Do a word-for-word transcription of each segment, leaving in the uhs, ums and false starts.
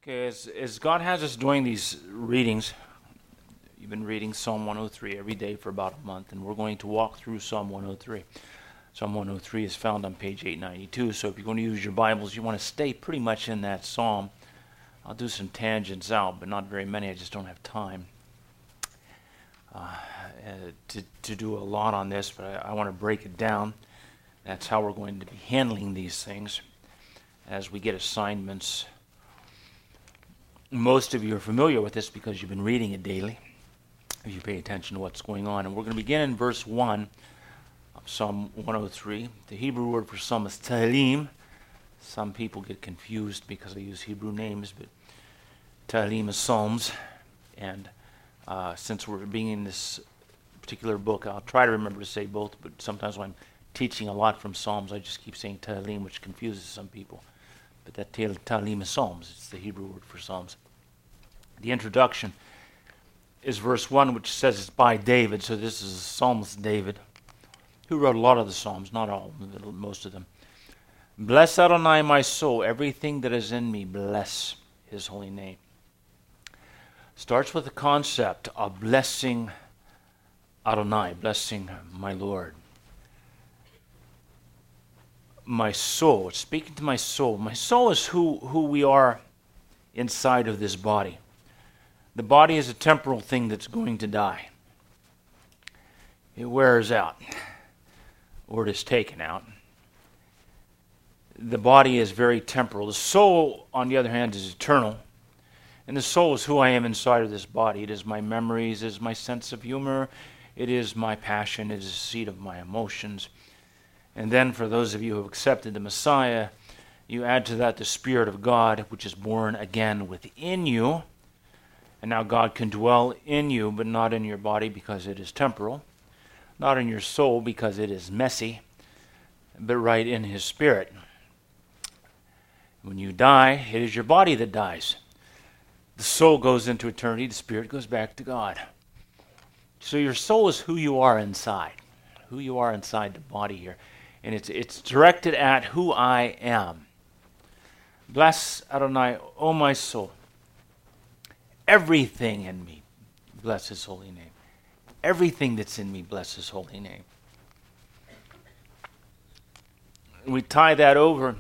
Okay, as, as God has us doing these readings, you've been reading Psalm one oh three every day for about a month, and we're going to walk through Psalm one oh three. Psalm one oh three is found on page eight ninety-two, so if you're going to use your Bibles, you want to stay pretty much in that psalm. I'll do some tangents out, but not very many. I just don't have time uh, uh, to, to do a lot on this, but I, I want to break it down. That's how we're going to be handling these things as we get assignments. Most of you are familiar with this because you've been reading it daily, if you pay attention to what's going on. And we're going to begin in verse one of Psalm one oh three. The Hebrew word for psalm is Tehillim. Some people get confused because I use Hebrew names, but Tehillim is psalms. And uh, since we're being in this particular book, I'll try to remember to say both, but sometimes when I'm teaching a lot from psalms, I just keep saying Tehillim, which confuses some people. But that Tehillim is psalms. It's the Hebrew word for psalms. The introduction is verse one, which says it's by David. So this is Psalmist David, who wrote a lot of the psalms, not all, most of them. Bless Adonai my soul, everything that is in me, bless his holy name. Starts with the concept of blessing Adonai, blessing my Lord. My soul, it's speaking to my soul. My soul is who, who we are inside of this body. The body is a temporal thing that's going to die. It wears out, or it is taken out. The body is very temporal. The soul, on the other hand, is eternal. And the soul is who I am inside of this body. It is my memories, it is my sense of humor, it is my passion, it is the seat of my emotions. And then for those of you who have accepted the Messiah, you add to that the Spirit of God, which is born again within you. And now God can dwell in you, but not in your body because it is temporal. Not in your soul because it is messy, but right in His Spirit. When you die, it is your body that dies. The soul goes into eternity, the Spirit goes back to God. So your soul is who you are inside, who you are inside the body here. And it's it's directed at who I am. Bless Adonai, O my soul. Everything in me, bless His holy name. Everything that's in me, bless His holy name. We tie that over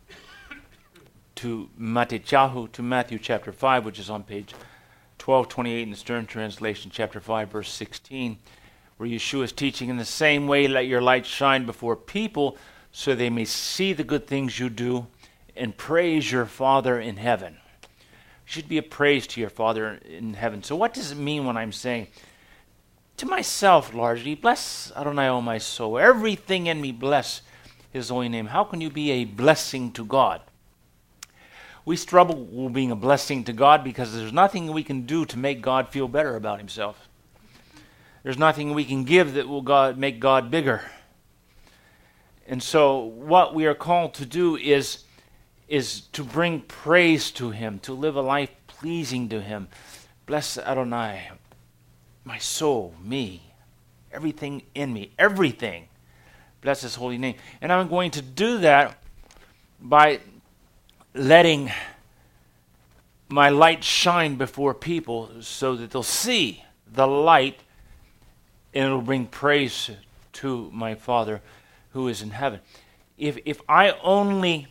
to Matthew, to Matthew chapter five, which is on page twelve twenty-eight in the Stern Translation, chapter five, verse sixteen. Where Yeshua is teaching in the same way, let your light shine before people so they may see the good things you do and praise your Father in heaven. You should be a praise to your Father in heaven. So what does it mean when I'm saying, to myself largely, bless Adonai, O my soul, everything in me, bless His holy name. How can you be a blessing to God? We struggle with being a blessing to God because there's nothing we can do to make God feel better about Himself. There's nothing we can give that will God make God bigger. And so what we are called to do is, is to bring praise to Him, to live a life pleasing to Him. Bless Adonai, my soul, me, everything in me, everything. Bless His holy name. And I'm going to do that by letting my light shine before people so that they'll see the light, and it'll bring praise to my Father who is in heaven. If if I only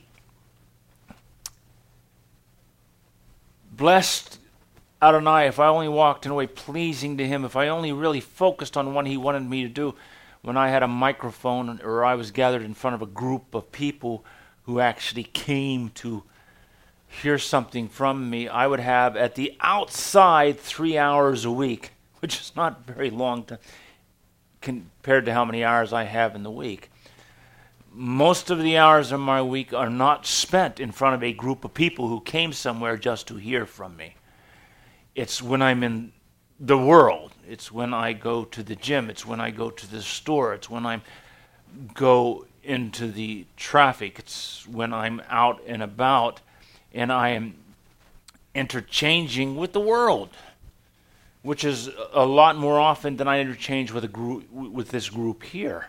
blessed Adonai, if I only walked in a way pleasing to Him, if I only really focused on what He wanted me to do when I had a microphone or I was gathered in front of a group of people who actually came to hear something from me, I would have at the outside three hours a week, which is not very long to compared to how many hours I have in the week. Most of the hours of my week are not spent in front of a group of people who came somewhere just to hear from me. It's when I'm in the world. It's when I go to the gym. It's when I go to the store. It's when I go into the traffic. It's when I'm out and about and I am interchanging with the world, which is a lot more often than I interchange with a group, with this group here.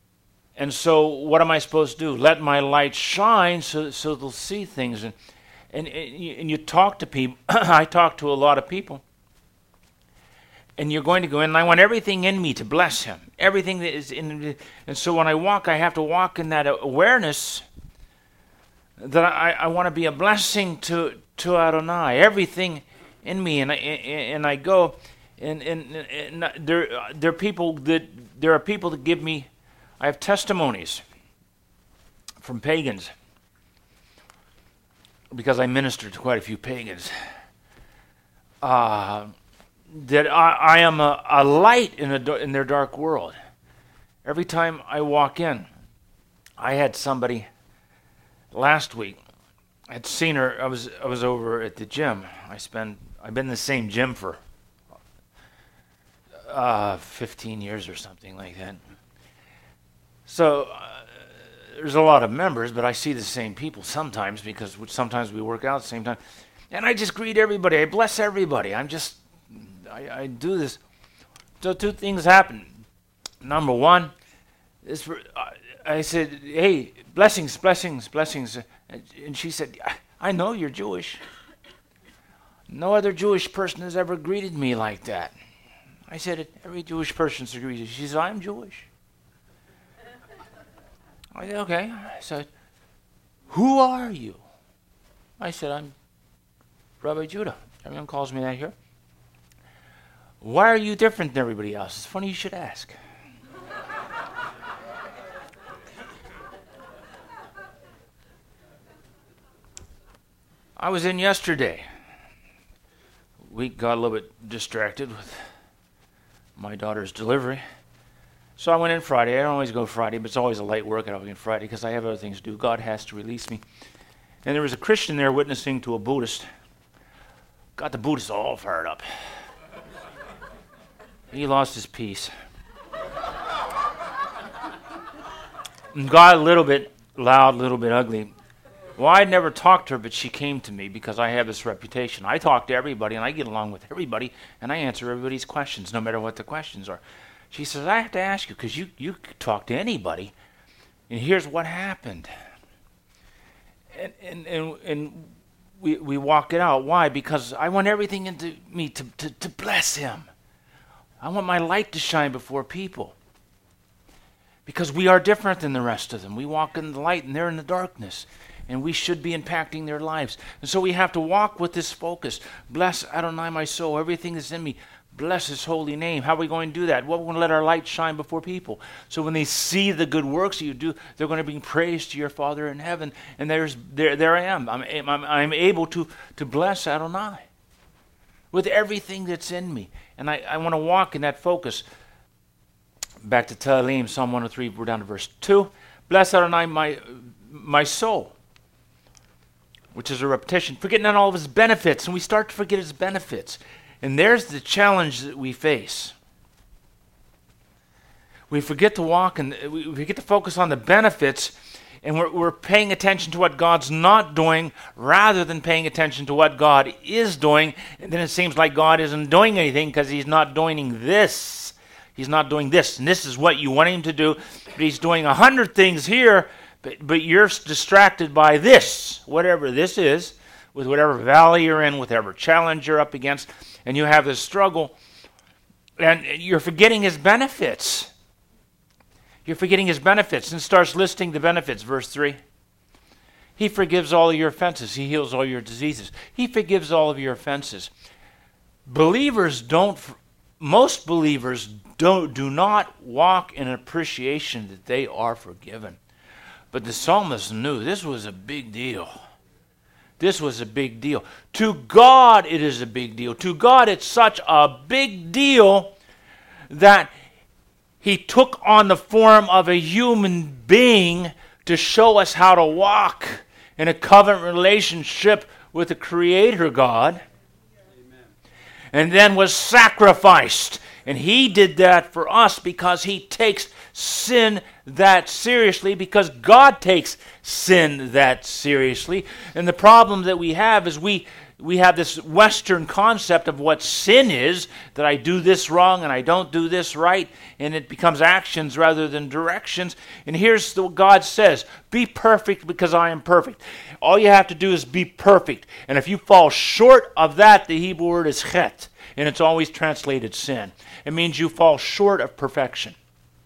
And so what am I supposed to do? Let my light shine so, so they'll see things. And, and, and, you, and you talk to people. I talk to a lot of people. And you're going to go in, and I want everything in me to bless him. Everything that is in, and so when I walk, I have to walk in that awareness that I, I want to be a blessing to, to Adonai. Everything in me, and I and I go, and and, and there there are people that there are people that give me. I have testimonies from pagans because I minister to quite a few pagans. Uh, that I, I am a, a light in a in their dark world. Every time I walk in, I had somebody last week. I'd seen her. I was I was over at the gym. I spend I've been in the same gym for uh, fifteen years or something like that. So uh, there's a lot of members, but I see the same people sometimes because sometimes we work out at the same time. And I just greet everybody. I bless everybody. I'm just I, I do this. So two things happen. Number one, is for, uh, I said, "Hey, blessings, blessings, blessings," and she said, "I know you're Jewish. No other Jewish person has ever greeted me like that." I said, "Every Jewish person's greeted." She said, "I'm Jewish." I said, "Okay." I said, "Who are you?" I said, "I'm Rabbi Judah." Everyone calls me that here. "Why are you different than everybody else?" It's funny you should ask. I was in yesterday. We got a little bit distracted with my daughter's delivery. So I went in Friday. I don't always go Friday, but it's always a light workout on Friday because I have other things to do. God has to release me. And there was a Christian there witnessing to a Buddhist. Got the Buddhist all fired up. He lost his peace. And got a little bit loud, a little bit ugly. Well, I'd never talked to her, but she came to me because I have this reputation. I talk to everybody, and I get along with everybody, and I answer everybody's questions, no matter what the questions are. She says, "I have to ask you, because you, you talk to anybody, and here's what happened." And and and, and we, we walk it out. Why? Because I want everything into me to, to, to bless him. I want my light to shine before people. Because we are different than the rest of them. We walk in the light, and they're in the darkness. And we should be impacting their lives. And so we have to walk with this focus. Bless Adonai my soul, everything that's in me. Bless his holy name. How are we going to do that? Well, we're going to let our light shine before people. So when they see the good works that you do, they're going to bring praise to your Father in heaven. And there's there there I am. I'm, I'm, I'm able to, to bless Adonai with everything that's in me. And I, I want to walk in that focus. Back to Tehillim, Psalm one oh three, we're down to verse two. Bless Adonai my, my soul. Which is a repetition, forgetting not all of his benefits, and we start to forget his benefits. And there's the challenge that we face. We forget to walk, and we forget to focus on the benefits, and we're, we're paying attention to what God's not doing rather than paying attention to what God is doing. And then it seems like God isn't doing anything because he's not doing this. He's not doing this, and this is what you want him to do, but he's doing a hundred things here. But, but you're distracted by this, whatever this is, with whatever valley you're in, with whatever challenge you're up against, and you have this struggle, and you're forgetting his benefits. You're forgetting his benefits, and starts listing the benefits. Verse three. He forgives all of your offenses. He heals all your diseases. He forgives all of your offenses. Believers don't, most believers don't, do not walk in appreciation that they are forgiven. But the psalmist knew this was a big deal. This was a big deal. To God, it is a big deal. To God, it's such a big deal that he took on the form of a human being to show us how to walk in a covenant relationship with the Creator God. Amen. And then was sacrificed And he did that for us because he takes sin that seriously, because God takes sin that seriously. And the problem that we have is we we have this Western concept of what sin is, that I do this wrong and I don't do this right, and it becomes actions rather than directions. And here's what God says: be perfect because I am perfect. All you have to do is be perfect. And if you fall short of that, the Hebrew word is chet, and it's always translated sin. It means you fall short of perfection.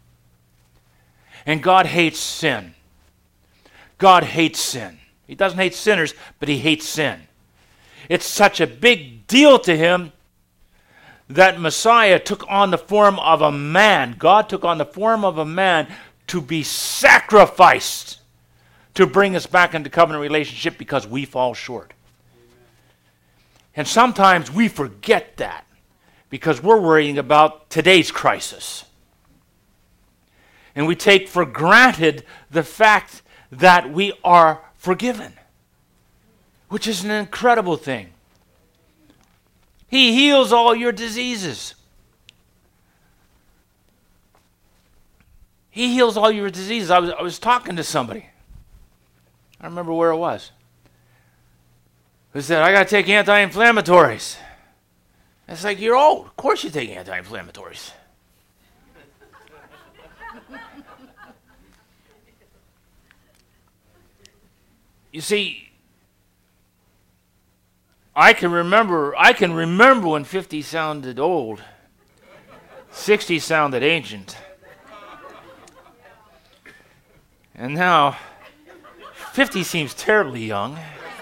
And God hates sin. God hates sin. He doesn't hate sinners, but he hates sin. It's such a big deal to him that Messiah took on the form of a man. God took on the form of a man to be sacrificed to bring us back into covenant relationship because we fall short. And sometimes we forget that because we're worrying about today's crisis. And we take for granted the fact that we are forgiven, which is an incredible thing. He heals all your diseases. He heals all your diseases. I was, I was talking to somebody. I don't remember where it was. Who said, I got to take anti-inflammatories. It's like, you're old. Of course you take anti-inflammatories. You see, I can remember I can remember when fifty sounded old. sixty sounded ancient. And now fifty seems terribly young.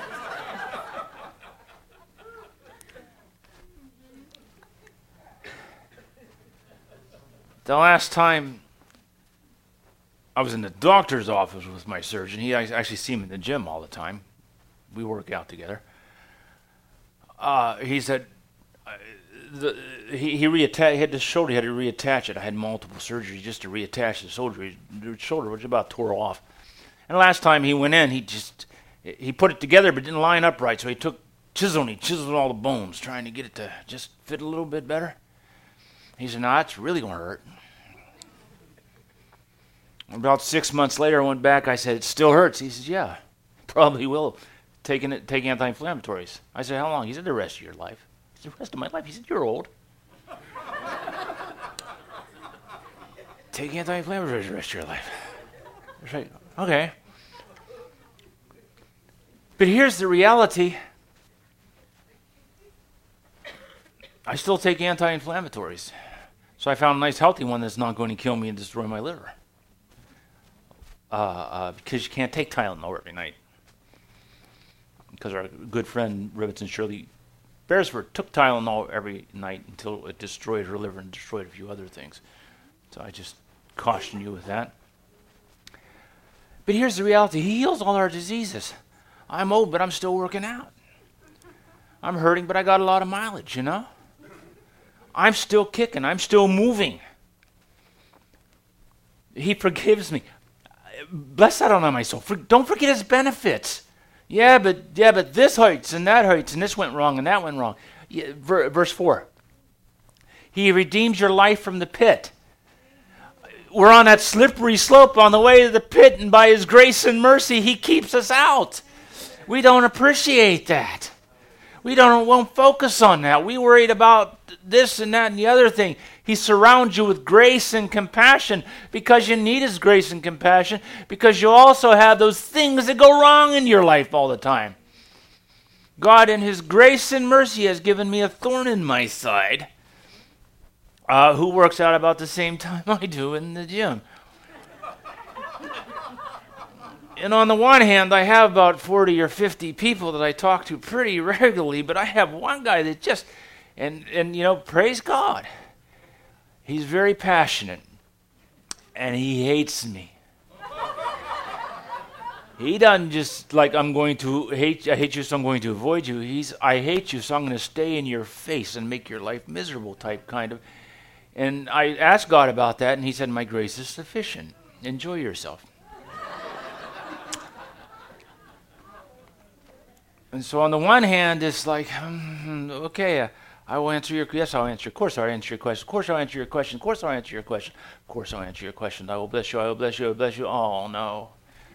The last time I was in the doctor's office with my surgeon, he I actually see him in the gym all the time. We work out together. Uh, he said uh, the, he, he reattached, had this shoulder, he had to reattach it. I had multiple surgeries just to reattach the shoulder, the shoulder, which about tore off. And the last time he went in, he just, he put it together but didn't line up right, so he took chisel and he chiseled all the bones, trying to get it to just fit a little bit better. He said, no, that's really going to hurt. About six months later, I went back, I said, it still hurts. He says, yeah, probably will. Taking it, taking anti-inflammatories. I said, how long? He said, the rest of your life. I said, the rest of my life? He said, you're old. Take anti-inflammatories the rest of your life. I said, okay. But here's the reality. I still take anti-inflammatories. So I found a nice healthy one that's not going to kill me and destroy my liver. Uh, uh, because you can't take Tylenol every night. Because our good friend Rivetson Shirley Beresford took Tylenol every night until it destroyed her liver and destroyed a few other things. So I just caution you with that. But here's the reality. He heals all our diseases. I'm old, but I'm still working out. I'm hurting, but I got a lot of mileage, you know? I'm still kicking. I'm still moving. He forgives me. Bless that on my soul. For, don't forget his benefits. Yeah, but yeah, but this hurts and that hurts and this went wrong and that went wrong. Yeah, ver, verse four. He redeems your life from the pit. We're on that slippery slope on the way to the pit, and by his grace and mercy, he keeps us out. We don't appreciate that. We don't won't focus on that. We worried about this and that and the other thing. He surrounds you with grace and compassion because you need his grace and compassion, because you also have those things that go wrong in your life all the time. God in his grace and mercy has given me a thorn in my side uh, who works out about the same time I do in the gym. And on the one hand, I have about forty or fifty people that I talk to pretty regularly, but I have one guy that just, and, and you know, praise God. He's very passionate, and he hates me. He doesn't just like, I'm going to hate, I hate you, so I'm going to avoid you. He's, I hate you, so I'm going to stay in your face and make your life miserable type kind of. And I asked God about that, and he said, my grace is sufficient. Enjoy yourself. And so on the one hand, it's like, hmm, okay, uh, I will answer your, yes, I'll answer, of course I'll answer your question, of course I'll answer your question, of course I'll answer your question, of course I'll answer your question, I will bless you, I will bless you, I will bless you, oh no.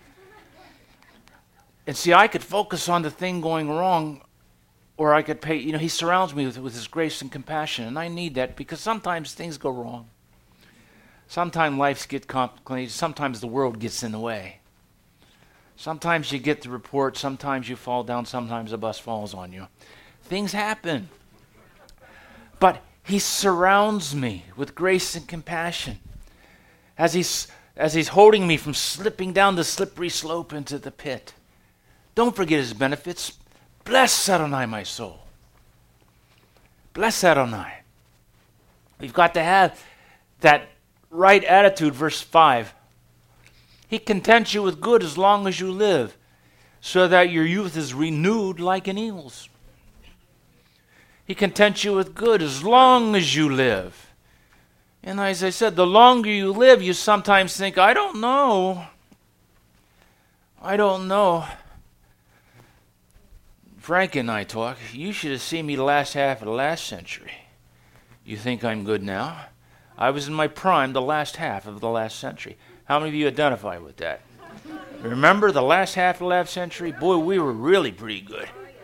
And see, I could focus on the thing going wrong, or I could pay, you know, he surrounds me with, with his grace and compassion, and I need that because sometimes things go wrong. Sometimes life gets complicated, sometimes the world gets in the way. Sometimes you get the report, sometimes you fall down, sometimes a bus falls on you. Things happen. But he surrounds me with grace and compassion as he's, as he's holding me from slipping down the slippery slope into the pit. Don't forget his benefits. Bless Adonai, my soul. Bless Adonai. We've got to have that right attitude, verse five. He contents you with good as long as you live, so that your youth is renewed like an eagle's. He contents you with good as long as you live. And as I said, the longer you live, you sometimes think, I don't know. I don't know. Frank and I talk. You should have seen me the last half of the last century. You think I'm good now? I was in my prime the last half of the last century. How many of you identify with that? Remember the last half of the last century? Boy, we were really pretty good.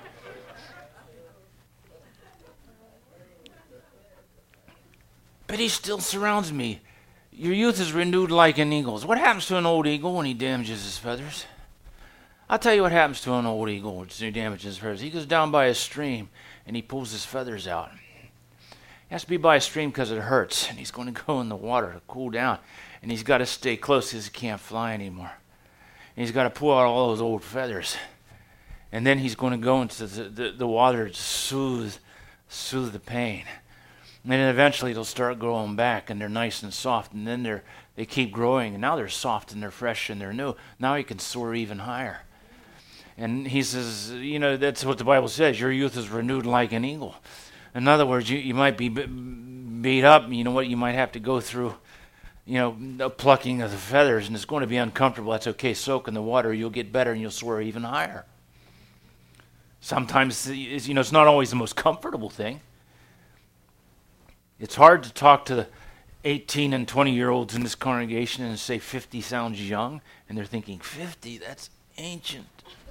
But he still surrounds me. Your youth is renewed like an eagle's. What happens to an old eagle when he damages his feathers? I'll tell you what happens to an old eagle when he damages his feathers. He goes down by a stream and he pulls his feathers out. He has to be by a stream because it hurts, and he's going to go in the water to cool down. And he's got to stay close because he can't fly anymore. And he's got to pull out all those old feathers. And then he's going to go into the, the, the water to soothe, soothe the pain. And then eventually they'll start growing back, and they're nice and soft. And then they're, they keep growing, and now they're soft and they're fresh and they're new. Now he can soar even higher. And he says, you know, that's what the Bible says. Your youth is renewed like an eagle. In other words, you, you might be b- beat up. You know what? You might have to go through, you know, a plucking of the feathers, and it's going to be uncomfortable. That's okay. Soak in the water. You'll get better, and you'll soar even higher. Sometimes, you know, it's not always the most comfortable thing. It's hard to talk to the eighteen and twenty-year-olds in this congregation and say fifty sounds young, and they're thinking, fifty? That's ancient.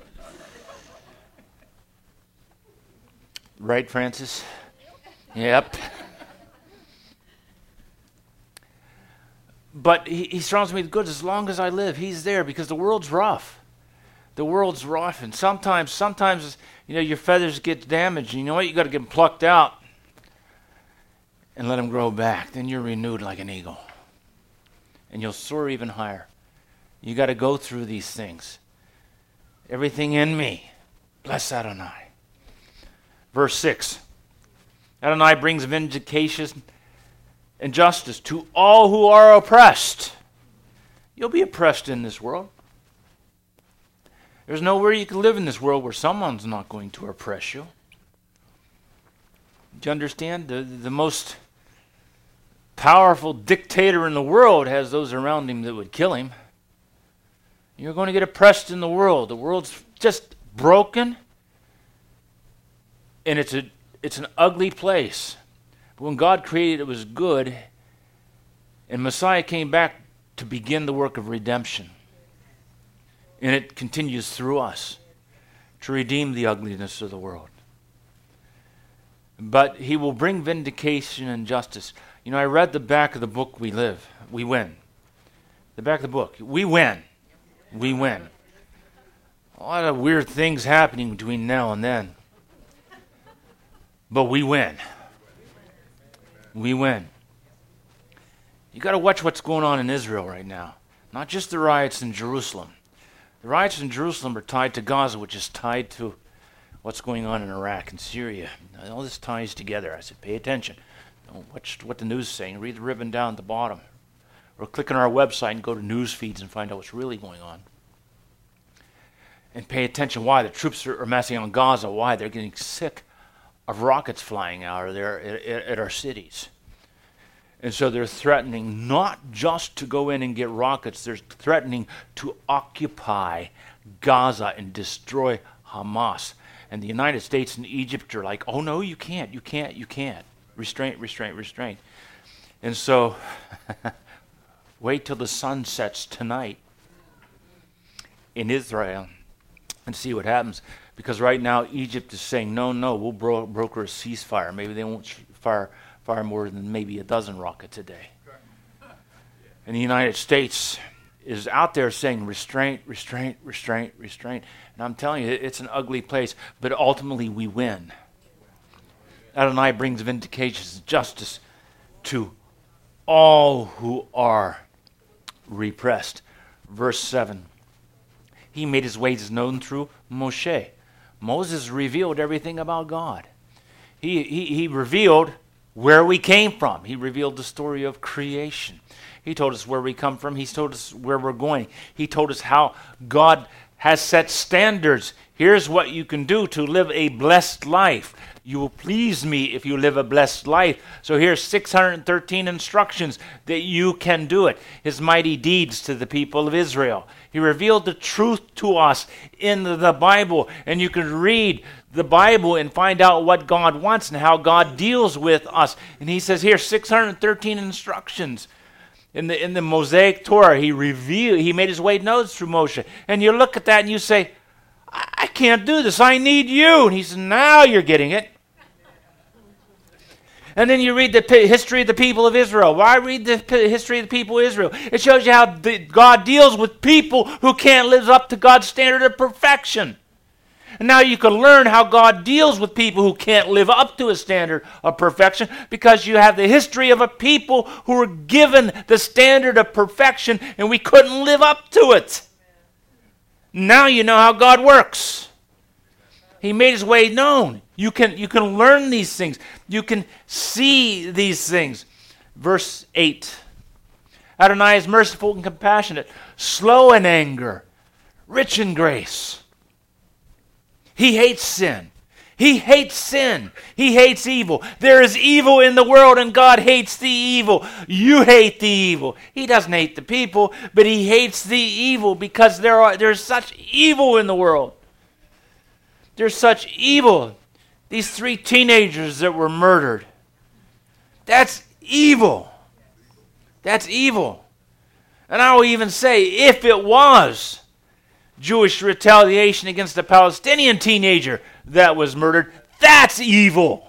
Right, Francis? Yep. But he, he surrounds me with good as long as I live. He's there because the world's rough. The world's rough, and sometimes, sometimes, you know, your feathers get damaged. And you know what? You got to get them plucked out and let them grow back. Then you're renewed like an eagle, and you'll soar even higher. You got to go through these things. Everything in me, bless Adonai. Verse six. Adonai brings vindication and justice to all who are oppressed. You'll be oppressed in this world. There's nowhere you can live in this world where someone's not going to oppress you. Do you understand? The, the most powerful dictator in the world has those around him that would kill him. You're going to get oppressed in the world. The world's just broken, and it's a it's an ugly place. But when God created it, it was good, and Messiah came back to begin the work of redemption. And it continues through us to redeem the ugliness of the world. But he will bring vindication and justice. You know, I read the back of the book, We Live, We Win. The back of the book, we win. We win. A lot of weird things happening between now and then. But we win. We win. You got to watch what's going on in Israel right now. Not just the riots in Jerusalem. The riots in Jerusalem are tied to Gaza, which is tied to what's going on in Iraq and Syria. All this ties together. I said, pay attention. Don't watch what the news is saying. Read the ribbon down at the bottom. Or click on our website and go to news feeds and find out what's really going on. And pay attention why the troops are, are massing on Gaza, why they're getting sick of rockets flying out of there at, at, at our cities. And so they're threatening not just to go in and get rockets, they're threatening to occupy Gaza and destroy Hamas. And the United States and Egypt are like, oh no, you can't, you can't, you can't. Restraint, restraint, restraint. And so, wait till the sun sets tonight in Israel and see what happens. Because right now, Egypt is saying, no, no, we'll bro- broker a ceasefire. Maybe they won't sh- fire, fire more than maybe a dozen rockets a day. And the United States is out there saying restraint, restraint, restraint, restraint. And I'm telling you, it's an ugly place, but ultimately we win. Adonai brings vindication and justice to all who are repressed. Verse seven. He made his ways known through Moshe. Moses revealed everything about God. He, he, he revealed where we came from. He revealed the story of creation. He told us where we come from. He told us where we're going. He told us how God has set standards. Here's what you can do to live a blessed life. You will please me if you live a blessed life. So here's six hundred thirteen instructions that you can do it. His mighty deeds to the people of Israel. He revealed the truth to us in the Bible. And you can read the Bible and find out what God wants and how God deals with us. And he says here, six hundred thirteen instructions. In the in the Mosaic Torah, he revealed, he made his way known through Moshe. And you look at that and you say, I, I can't do this. I need you. And he says, now you're getting it. And then you read the p- history of the people of Israel. Why read the p- history of the people of Israel? It shows you how the, God deals with people who can't live up to God's standard of perfection. And now you can learn how God deals with people who can't live up to a standard of perfection, because you have the history of a people who were given the standard of perfection and we couldn't live up to it. Now you know how God works. He made his way known. You can, you can learn these things. You can see these things. Verse eight. Adonai is merciful and compassionate, slow in anger, rich in grace. He hates sin. He hates sin. He hates evil. There is evil in the world and God hates the evil. You hate the evil. He doesn't hate the people, but he hates the evil because there are there's such evil in the world. There's such evil. These three teenagers that were murdered. That's evil. That's evil. And I will even say, if it was Jewish retaliation against a Palestinian teenager that was murdered, that's evil.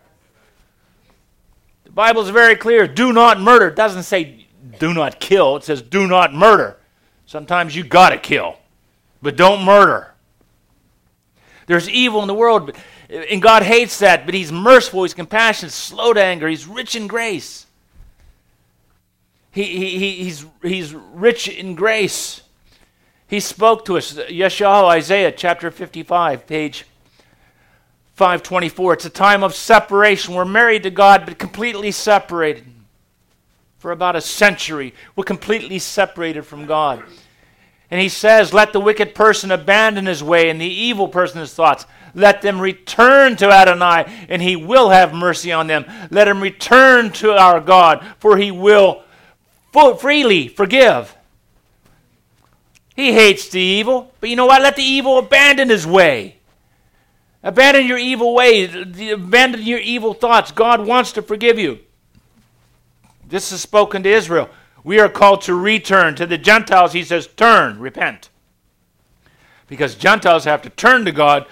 The Bible is very clear. Do not murder. It doesn't say do not kill. It says do not murder. Sometimes you got to kill, but don't murder. There's evil in the world, but, and God hates that, but he's merciful, he's compassionate, slow to anger, he's rich in grace. He, he, he, he's, he's rich in grace. He spoke to us. Yeshayahu, Isaiah chapter fifty-five, page five twenty-four. It's a time of separation. We're married to God, but completely separated. For about a century, we're completely separated from God. And he says, let the wicked person abandon his way and the evil person his thoughts. Let them return to Adonai, and he will have mercy on them. Let him return to our God, for he will freely forgive. He hates the evil, but you know what? Let the evil abandon his way. Abandon your evil ways. Abandon your evil thoughts. God wants to forgive you. This is spoken to Israel. We are called to return. To the Gentiles, he says, turn, repent. Because Gentiles have to turn to God.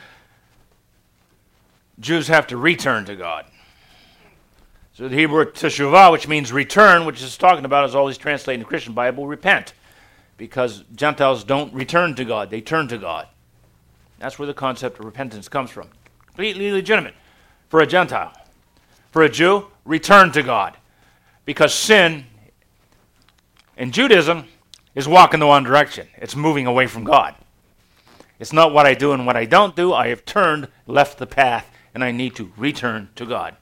Jews have to return to God. So the Hebrew teshuvah, which means return, which is talking about, is always translated in the Christian Bible, repent. Because Gentiles don't return to God, they turn to God. That's where the concept of repentance comes from. Completely legitimate for a Gentile. For a Jew, return to God. Because sin in Judaism is walking the one direction. It's moving away from God. It's not what I do and what I don't do. I have turned, left the path, and I need to return to God.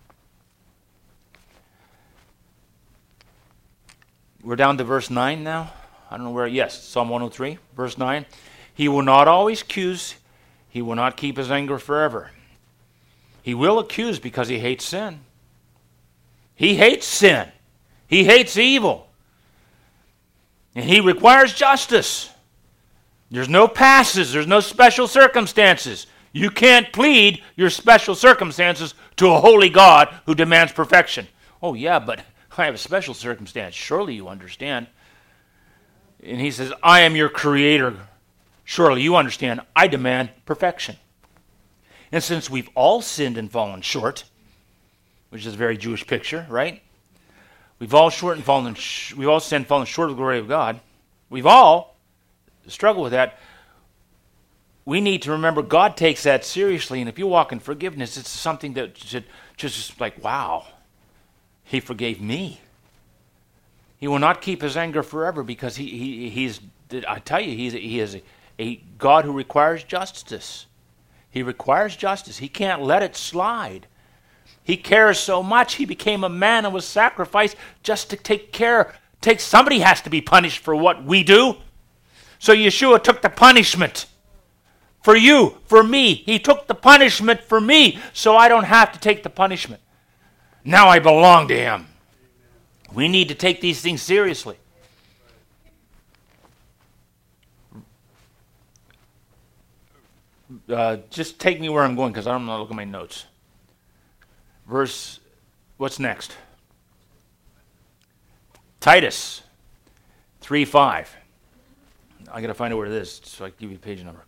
We're down to verse nine now. I don't know where. Yes, Psalm one oh three, verse nine. He will not always accuse. He will not keep his anger forever. He will accuse because he hates sin. He hates sin. He hates evil. And he requires justice. There's no passes. There's no special circumstances. You can't plead your special circumstances to a holy God who demands perfection. Oh, yeah, but I have a special circumstance. Surely you understand. And he says, I am your creator. Surely you understand. I demand perfection. And since we've all sinned and fallen short, which is a very Jewish picture, right? We've all short and fallen. Sh- we've all sinned, and fallen short of the glory of God. We've all struggled with that. We need to remember God takes that seriously, and if you walk in forgiveness, it's something that should just like, wow, He forgave me. He will not keep His anger forever because he, he he's. I tell you, he's he is a, a God who requires justice. He requires justice. He can't let it slide. He cares so much. He became a man and was sacrificed just to take care. Take somebody has to be punished for what we do. So Yeshua took the punishment for you, for me. He took the punishment for me, so I don't have to take the punishment. Now I belong to Him. We need to take these things seriously. Uh, just take me where I'm going because I'm not looking at my notes. Verse, what's next? Titus three five. I got to find out where it is, so I can give you the page number.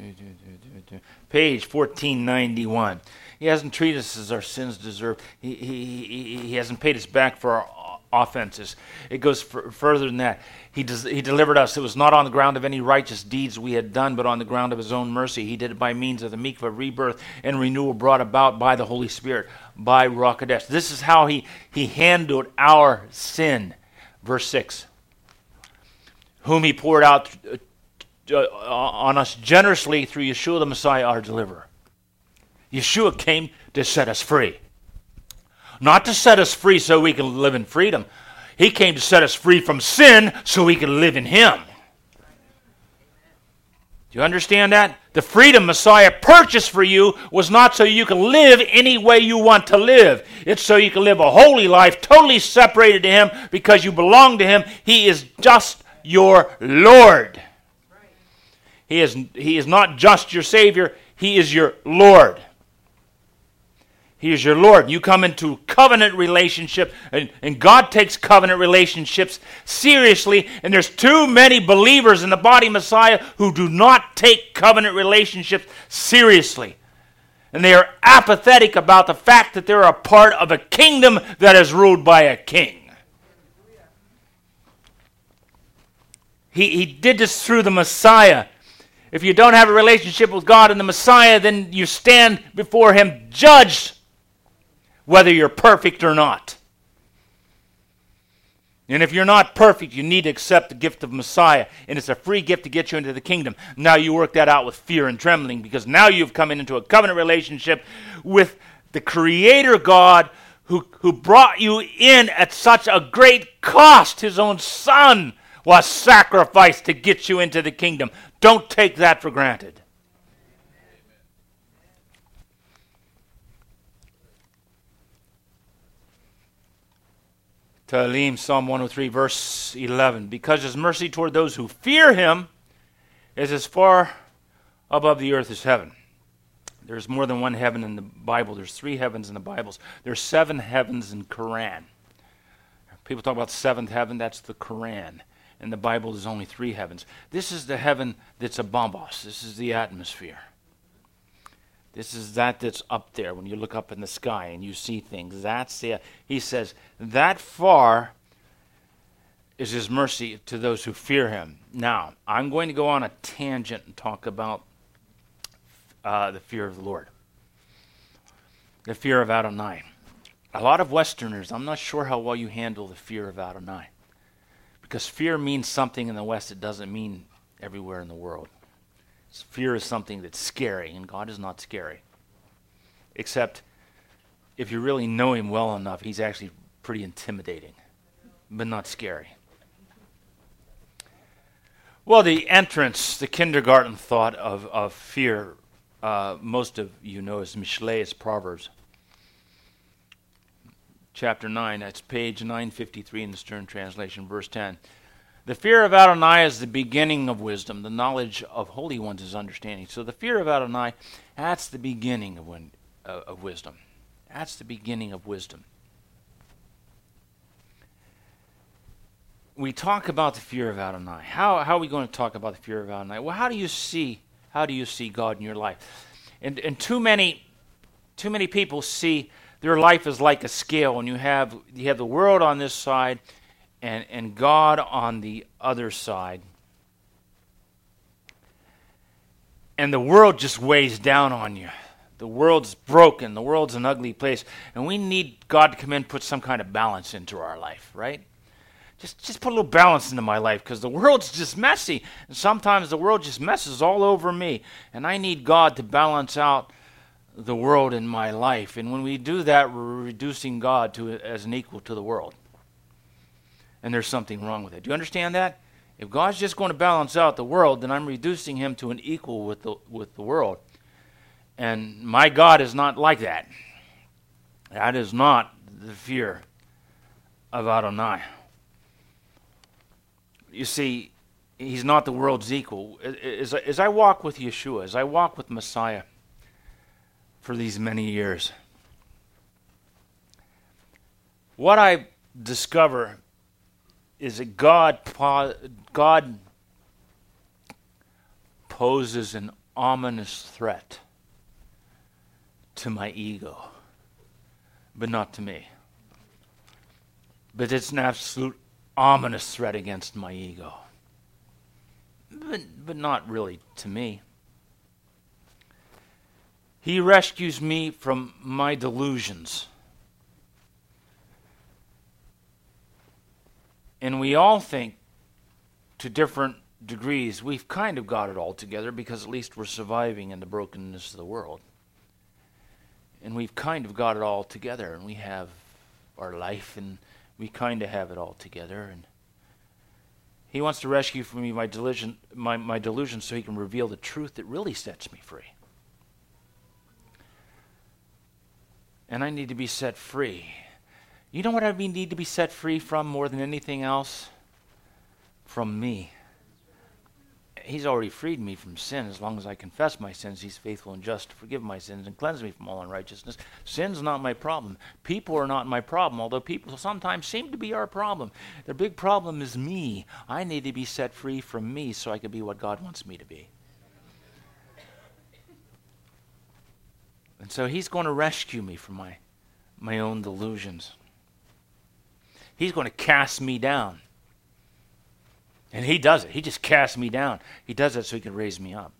Page fourteen ninety-one. He hasn't treated us as our sins deserve. He, he, he, he hasn't paid us back for our offenses. It goes f- further than that. He, des- he delivered us. It was not on the ground of any righteous deeds we had done, but on the ground of His own mercy. He did it by means of the meek of rebirth and renewal brought about by the Holy Spirit, by Ruach Kodesh. This is how he, he handled our sin. Verse six. Whom He poured out uh, uh, on us generously through Yeshua the Messiah, our deliverer. Yeshua came to set us free. Not to set us free so we can live in freedom. He came to set us free from sin so we can live in Him. Do you understand that? The freedom Messiah purchased for you was not so you can live any way you want to live. It's so you can live a holy life, totally separated to Him because you belong to Him. He is just your Lord. He is, he is not just your Savior. He is your Lord. He is your Lord. You come into covenant relationship, and, and God takes covenant relationships seriously, and there's too many believers in the body of Messiah who do not take covenant relationships seriously. And they are apathetic about the fact that they're a part of a kingdom that is ruled by a king. He, he did this through the Messiah. If you don't have a relationship with God and the Messiah, then you stand before Him judged whether you're perfect or not. And if you're not perfect, you need to accept the gift of Messiah. And it's a free gift to get you into the kingdom. Now you work that out with fear and trembling because now you've come into a covenant relationship with the Creator God who, who brought you in at such a great cost. His own Son was sacrificed to get you into the kingdom. Don't take that for granted. Tehillim, Psalm one oh three, verse eleven. Because His mercy toward those who fear Him is as far above the earth as heaven. There's more than one heaven in the Bible. There's three heavens in the Bibles. There's seven heavens in Quran. People talk about the seventh heaven. That's the Quran. In the Bible, there's only three heavens. This is the heaven that's a bombos. This is the atmosphere. This is that that's up there when you look up in the sky and you see things. That's the, he says, that far is His mercy to those who fear Him. Now, I'm going to go on a tangent and talk about uh, the fear of the Lord. The fear of Adonai. A lot of Westerners, I'm not sure how well you handle the fear of Adonai. Because fear means something in the West it doesn't mean everywhere in the world. Fear is something that's scary, and God is not scary. Except if you really know Him well enough, He's actually pretty intimidating, but not scary. Well, the entrance, the kindergarten thought of, of fear, uh, most of you know is Mishlei, is Proverbs. Chapter nine, that's page nine fifty-three in the Stern Translation, verse ten. The fear of Adonai is the beginning of wisdom. The knowledge of holy ones is understanding. So the fear of Adonai, that's the beginning of, win, uh, of wisdom. That's the beginning of wisdom. We talk about the fear of Adonai. How, how are we going to talk about the fear of Adonai? Well, how do you see how do you see God in your life? And and too many too many people see their life as like a scale, and you have you have the world on this side and, and God on the other side. And the world just weighs down on you. The world's broken. The world's an ugly place. And we need God to come in and put some kind of balance into our life, right? Just, just put a little balance into my life, because the world's just messy. And sometimes the world just messes all over me. And I need God to balance out the world in my life. And when we do that, we're reducing God to as an equal to the world. And there's something wrong with it. Do you understand that? If God's just going to balance out the world, then I'm reducing him to an equal with the with the world. And my God is not like that. That is not the fear of Adonai. You see, he's not the world's equal. As, as I walk with Yeshua, as I walk with Messiah for these many years, what I discover is that God, God poses an ominous threat to my ego, but not to me. But it's an absolute ominous threat against my ego, but, but not really to me. He rescues me from my delusions. And we all think, to different degrees, we've kind of got it all together, because at least we're surviving in the brokenness of the world. And we've kind of got it all together, and we have our life, and we kind of have it all together. And he wants to rescue from me my delusion, my, my delusion, so he can reveal the truth that really sets me free. And I need to be set free. You know what I need to be set free from more than anything else? From me. He's already freed me from sin. As long as I confess my sins, he's faithful and just to forgive my sins and cleanse me from all unrighteousness. Sin's not my problem. People are not my problem, although people sometimes seem to be our problem. The big problem is me. I need to be set free from me so I can be what God wants me to be. And so he's going to rescue me from my, my own delusions. He's going to cast me down. And he does it. He just casts me down. He does it so he can raise me up.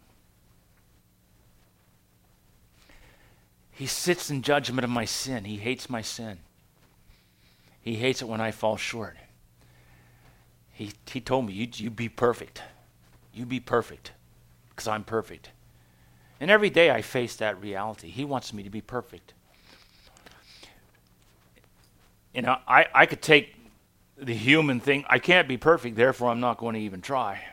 He sits in judgment of my sin. He hates my sin. He hates it when I fall short. He, he told me, you, you be perfect. You be perfect, because I'm perfect. And every day I face that reality. He wants me to be perfect. You know, I, I could take the human thing. I can't be perfect, therefore I'm not going to even try.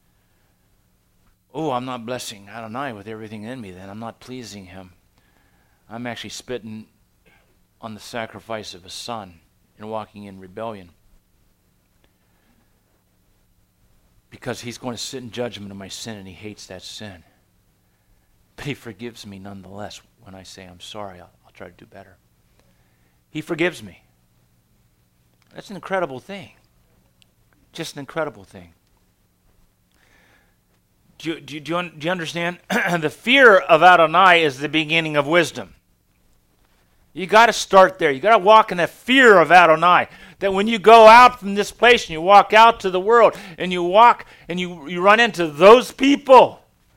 Oh, I'm not blessing Adonai with everything in me then. I'm not pleasing him. I'm actually spitting on the sacrifice of his son and walking in rebellion. Because he's going to sit in judgment of my sin, and he hates that sin. But he forgives me nonetheless when I say I'm sorry. I'll, I'll try to do better. He forgives me. That's an incredible thing. Just an incredible thing. Do you, do you, do you, do you understand? The fear of Adonai is the beginning of wisdom. You got to start there. You got to walk in that fear of Adonai. That when you go out from this place and you walk out to the world and you walk and you, you run into those people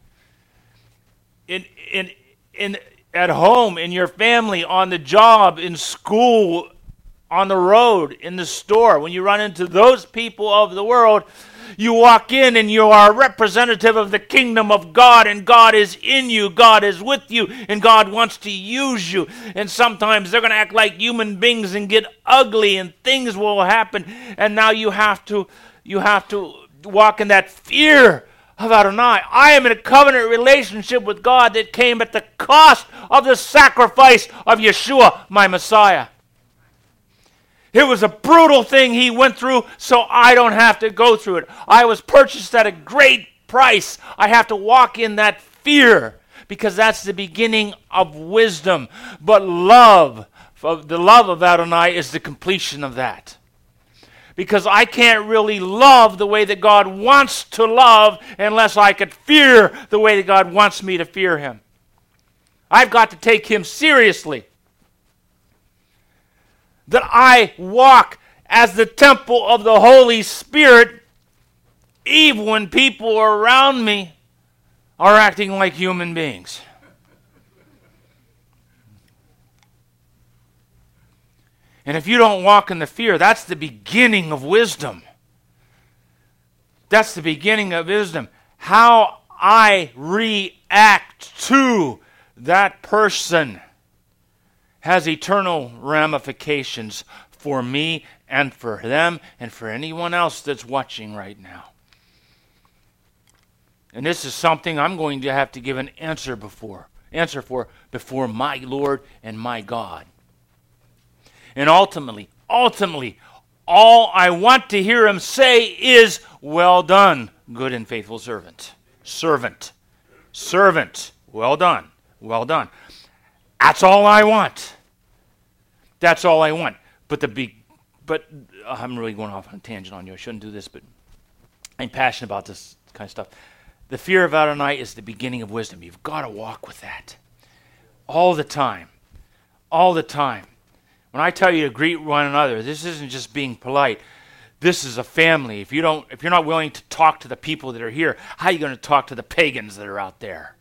in in in at home, in your family, on the job, in school, on the road, in the store, when you run into those people of the world, you walk in and you are a representative of the kingdom of God, and God is in you, God is with you, and God wants to use you. And sometimes they're going to act like human beings and get ugly, and things will happen, and now you have to you have to walk in that fear of Adonai. I am in a covenant relationship with God that came at the cost of the sacrifice of Yeshua, my Messiah. It was a brutal thing he went through, so I don't have to go through it. I was purchased at a great price. I have to walk in that fear because that's the beginning of wisdom. But love, the love of Adonai is the completion of that. Because I can't really love the way that God wants to love unless I could fear the way that God wants me to fear him. I've got to take him seriously. That I walk as the temple of the Holy Spirit even when people around me are acting like human beings. And if you don't walk in the fear, that's the beginning of wisdom. That's the beginning of wisdom. How I react to that person has eternal ramifications for me and for them and for anyone else that's watching right now. And this is something I'm going to have to give an answer before, answer for before my Lord and my God. And ultimately, ultimately, all I want to hear him say is, well done, good and faithful servant. Servant. Servant. Well done. Well done. That's all I want. That's all I want. But the big, but uh, I'm really going off on a tangent on you. I shouldn't do this, but I'm passionate about this kind of stuff. The fear of Adonai is the beginning of wisdom. You've got to walk with that. All the time. All the time. When I tell you to greet one another, this isn't just being polite. This is a family. If you don't, if you're not willing to talk to the people that are here, how are you going to talk to the pagans that are out there?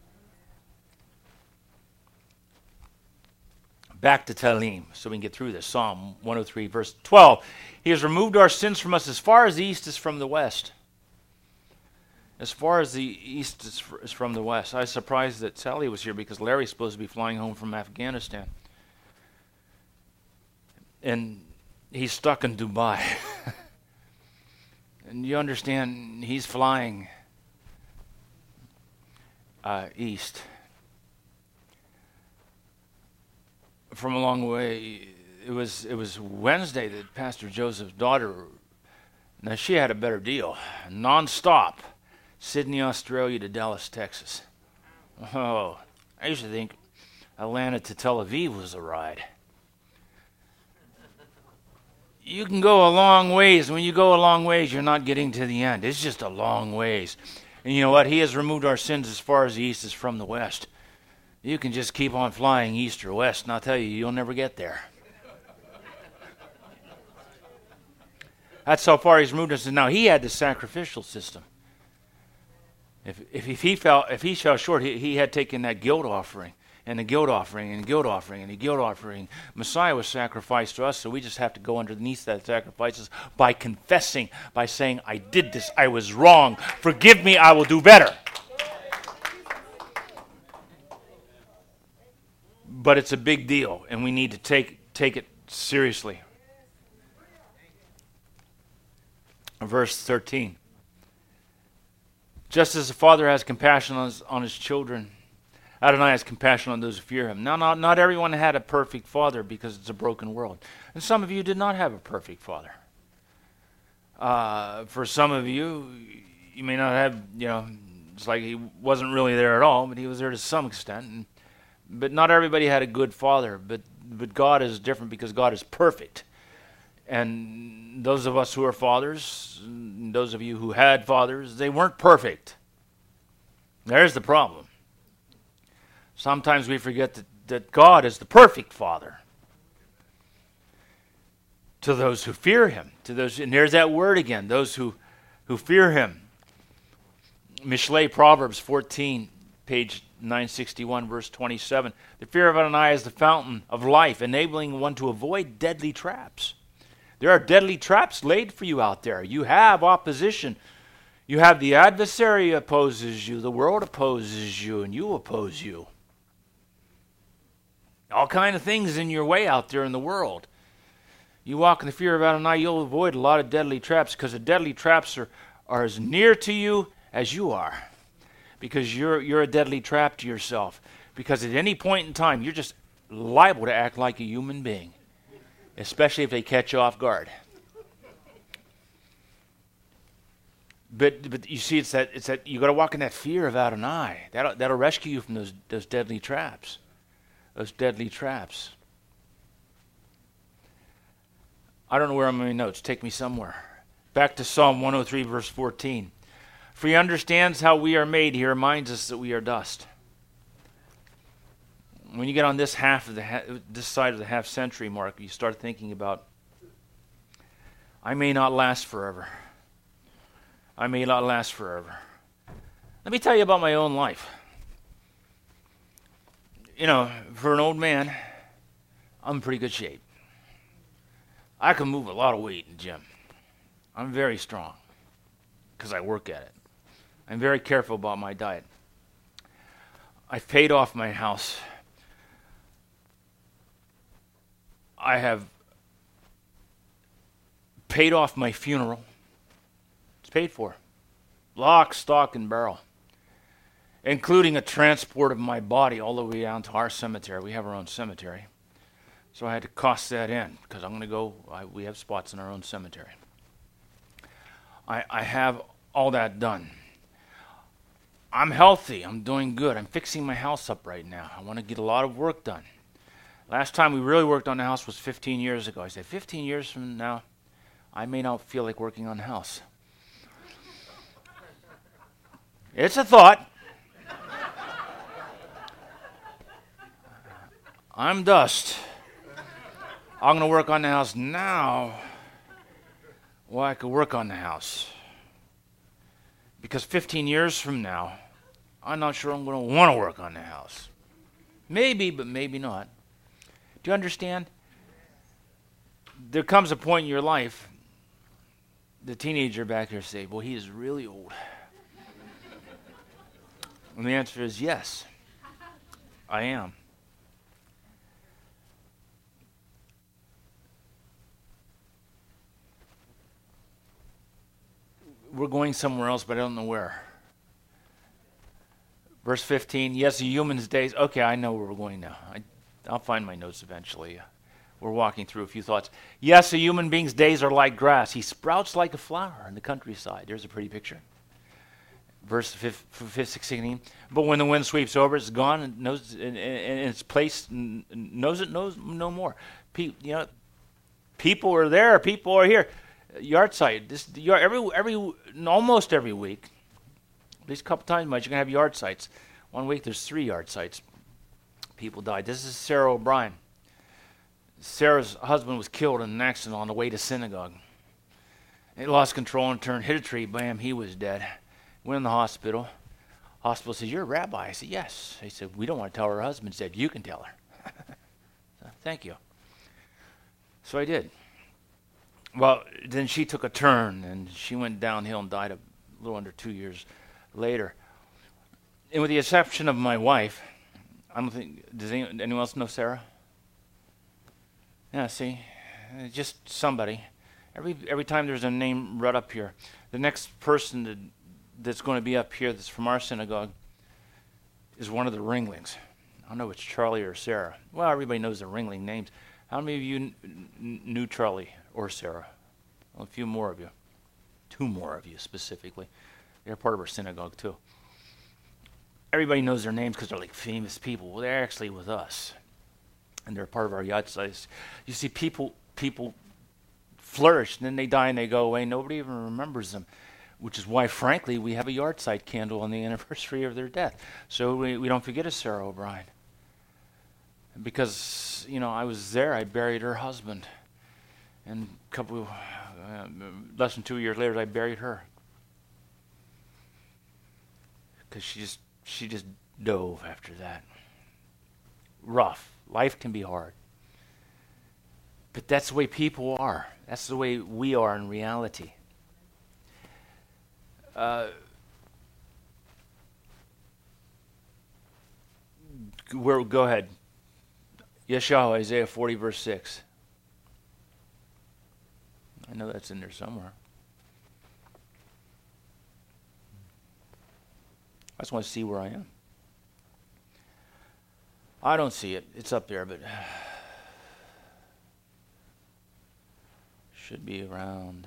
Back to Tehillim, so we can get through this. Psalm one oh three, verse twelve. He has removed our sins from us as far as the east is from the west. As far as the east is, fr- is from the west. I was surprised that Sally was here because Larry's supposed to be flying home from Afghanistan. And he's stuck in Dubai. And you understand, he's flying uh, east. From a long way. It was it was Wednesday that Pastor Joseph's daughter, now she had a better deal, non-stop, Sydney, Australia to Dallas, Texas. Oh, I used to think Atlanta to Tel Aviv was a ride. You can go a long ways. When you go a long ways, you're not getting to the end. It's just a long ways. And you know what? He has removed our sins as far as the east is from the west. You can just keep on flying east or west, and I'll tell you, you'll never get there. That's how far he's removed us. And now he had the sacrificial system. If if, if he fell if he fell short, he, he had taken that guilt offering and the guilt offering and the guilt offering and the guilt offering. Messiah was sacrificed to us, so we just have to go underneath that sacrifices by confessing, by saying, I did this, I was wrong. Forgive me, I will do better. But it's a big deal, and we need to take take it seriously. Verse thirteen. Just as the Father has compassion on his, on his children, Adonai has compassion on those who fear him. Now, not, not everyone had a perfect father because it's a broken world. And some of you did not have a perfect father. Uh, for some of you, you may not have, you know, it's like he wasn't really there at all, but he was there to some extent. And, but not everybody had a good father. But, but God is different because God is perfect. And those of us who are fathers, those of you who had fathers, they weren't perfect. There's the problem. Sometimes we forget that, that God is the perfect Father to those who fear him. To those, and there's that word again, those who, who fear him. Mishlei, Proverbs fourteen, page nine sixty-one, verse twenty-seven. The fear of Adonai is the fountain of life, enabling one to avoid deadly traps. There are deadly traps laid for you out there. You have opposition. You have the adversary opposes you. The world opposes you, and you oppose you. All kind of things in your way out there in the world. You walk in the fear of Adonai, you'll avoid a lot of deadly traps because the deadly traps are, are as near to you as you are. Because you're you're a deadly trap to yourself. Because at any point in time, you're just liable to act like a human being. especially if they catch you off guard. But but you see, it's that it's that you got to walk in that fear of Adonai. That'll that'll rescue you from those those deadly traps, those deadly traps. I don't know where I'm in my notes. Take me somewhere. Back to Psalm one oh three, verse fourteen. For he understands how we are made. He reminds us that we are dust. When you get on this half of the ha- this side of the half century mark, you start thinking about, I may not last forever. I may not last forever. Let me tell you about my own life. You know, for an old man, I'm in pretty good shape. I can move a lot of weight in the gym. I'm very strong because I work at it. I'm very careful about my diet. I've paid off my house. I have paid off my funeral. It's paid for. Lock, stock, and barrel. Including a transport of my body all the way down to our cemetery. We have our own cemetery. So I had to cost that in because I'm going to go, I, we have spots in our own cemetery. I, I have all that done. I'm healthy. I'm doing good. I'm fixing my house up right now. I want to get a lot of work done. Last time we really worked on the house was fifteen years ago. I said, fifteen years from now, I may not feel like working on the house. It's a thought. I'm dust. I'm going to work on the house now. Well, I could work on the house. Because fifteen years from now, I'm not sure I'm going to want to work on the house. Maybe, but maybe not. Do you understand? There comes a point in your life, the teenager back here say, well, he is really old. And the answer is yes, I am. We're going somewhere else, but I don't know where. Verse fifteen, yes, a human's days. Okay, I know where we're going now. I, I'll find my notes eventually. We're walking through a few thoughts. Yes, a human being's days are like grass. He sprouts like a flower in the countryside. There's a pretty picture. Verse sixteen, but when the wind sweeps over, it's gone and knows in, in, in its place, n- knows it knows no more. Pe- you know, people are there. People are here. Yard site. This yard, every every almost every week, at least a couple times a month, you're gonna have yard sites. One week there's three yard sites. People died. This is Sarah O'Brien. Sarah's husband was killed in an accident on the way to synagogue. He lost control and turned, hit a tree. Bam, he was dead. Went in the hospital. Hospital says, "You're a rabbi." I said, "Yes." He said, "We don't want to tell her husband." He said, "You can tell her." So, thank you. So I did. Well, then she took a turn, and she went downhill and died a little under two years later. And with the exception of my wife, I don't think, does anyone, anyone else know Sarah? Yeah, see, uh, just somebody. Every every time there's a name right up here, the next person that, that's going to be up here that's from our synagogue is one of the Ringlings. I don't know if it's Charlie or Sarah. Well, everybody knows the Ringling names. How many of you n- n- knew Charlie or Sarah? Well, a few more of you. Two more of you specifically. They're part of our synagogue too. Everybody knows their names because they're like famous people. Well, they're actually with us. And they're part of our yacht size. You see, people people flourish, and then they die and they go away. Nobody even remembers them, which is why, frankly, we have a yard site candle on the anniversary of their death. So we, we don't forget of Sarah O'Brien. Because, you know, I was there. I buried her husband. And a couple, uh, less than two years later, I buried her. Because she just, she just dove after that. Rough. Life can be hard. But that's the way people are. That's the way we are in reality. Uh, where, go ahead. Yeshayahu, Isaiah forty, verse six. I know that's in there somewhere. I just want to see where I am. I don't see it. It's up there, but should be around.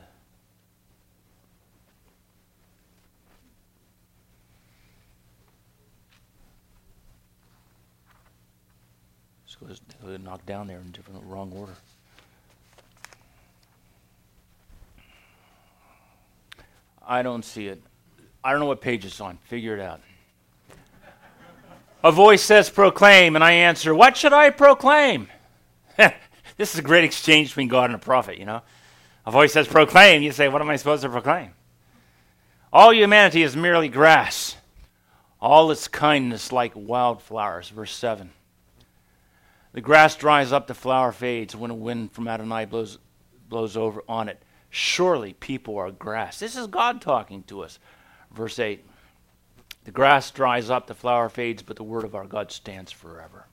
Just goes, goes knocked down there in different wrong order. I don't see it. I don't know what page it's on. Figure it out. A voice says, proclaim, and I answer, what should I proclaim? This is a great exchange between God and a prophet, you know. A voice says, proclaim. You say, what am I supposed to proclaim? All humanity is merely grass. All its kindness like wildflowers. Verse seven. The grass dries up, the flower fades when a wind from Adonai blows, blows over on it. Surely people are grass. This is God talking to us. Verse eight. The grass dries up, the flower fades, but the word of our God stands forever.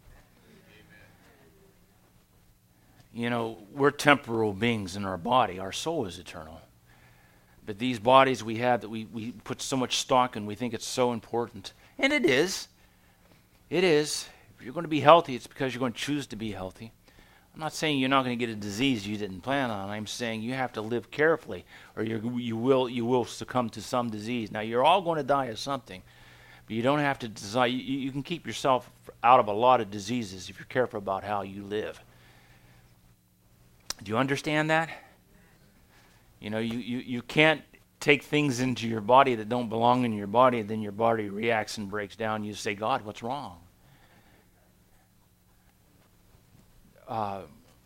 You know, we're temporal beings in our body. Our soul is eternal. But these bodies we have that we, we put so much stock in, we think it's so important. And it is. It is. If you're going to be healthy, it's because you're going to choose to be healthy. I'm not saying you're not going to get a disease you didn't plan on. I'm saying you have to live carefully, or you you will you will succumb to some disease. Now, you're all going to die of something, but you don't have to decide. You, you can keep yourself out of a lot of diseases if you're careful about how you live. Do you understand that? You know, you, you, you can't take things into your body that don't belong in your body, and then your body reacts and breaks down. You say, God, what's wrong? Uh,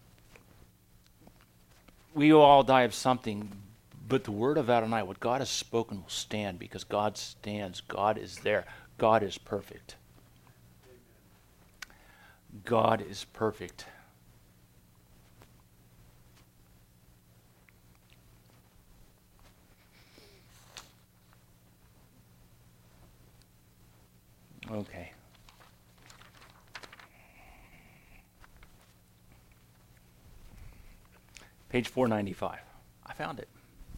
we will all die of something, but the word of Adonai, what God has spoken, will stand because God stands. God is there. God is perfect. God is perfect. Okay. Page four ninety-five. I found it.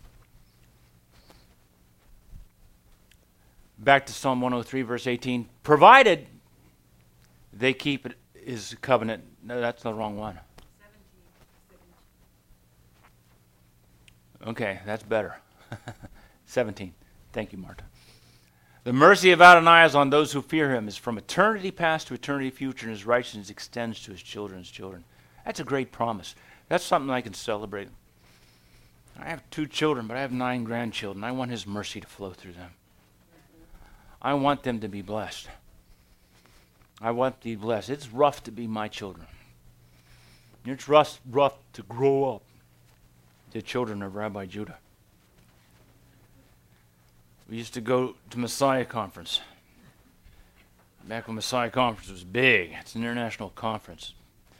Back to Psalm one oh three, verse eighteen. Provided they keep it, his covenant. No, that's the wrong one. Okay, that's better. seventeen. Thank you, Marta. The mercy of Adonai is on those who fear him, is from eternity past to eternity future, and his righteousness extends to his children's children. That's a great promise. That's something I can celebrate. I have two children, but I have nine grandchildren. I want his mercy to flow through them. I want them to be blessed. I want to be blessed. It's rough to be my children. It's rough, rough to grow up the children of Rabbi Judah. We used to go to Messiah Conference. Back when Messiah Conference was big. It's an international conference.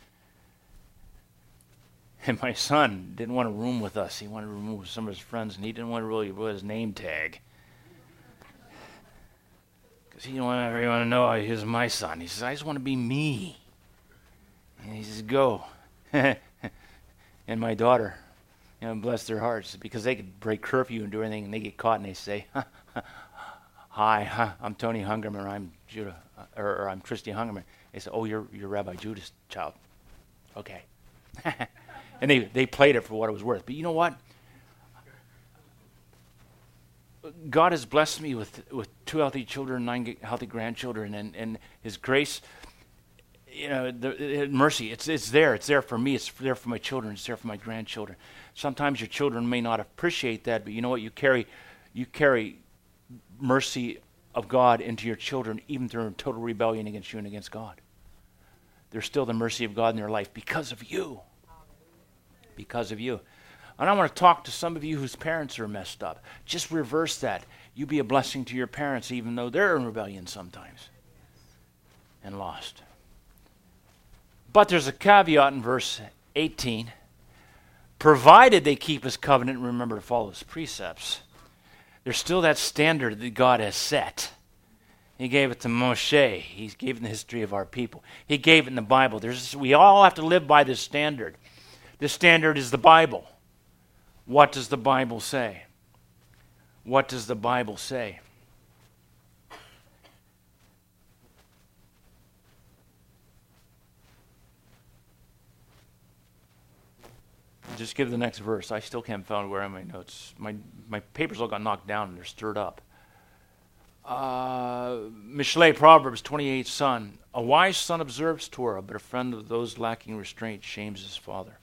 And my son didn't want to room with us. He wanted to room with some of his friends, and he didn't want to really put his name tag. Because he didn't want everyone to know he was my son. He says, I just want to be me. And he says, go. And my daughter, you know, bless their hearts, because they could break curfew and do anything, and they get caught, and they say, hi, huh, I'm Tony Hungerman, or I'm Judah, or, or I'm Christy Hungerman. They say, oh, you're you're Rabbi Judah's child. Okay. And they, they played it for what it was worth. But you know what? God has blessed me with, with two healthy children, nine healthy grandchildren, and, and his grace, you know, the, the mercy, it's it's there. It's there for me. It's there for my children. It's there for my grandchildren. Sometimes your children may not appreciate that, but you know what? You carry, you carry mercy of God into your children, even through total rebellion against you and against God. There's still the mercy of God in their life because of you. Because of you. And I want to talk to some of you whose parents are messed up. Just reverse that. You be a blessing to your parents even though they're in rebellion sometimes and lost. But there's a caveat in verse eighteen. Provided they keep his covenant and remember to follow his precepts. There's still that standard that God has set. He gave it to Moshe. He gave it in the history of our people. He gave it in the Bible. There's, we all have to live by this standard. This standard is the Bible. What does the Bible say? What does the Bible say? Just give the next verse. I still can't find where are my notes. My my papers all got knocked down and they're stirred up. Uh, Mishlei, Proverbs twenty-eight, son. A wise son observes Torah, but a friend of those lacking restraint shames his father.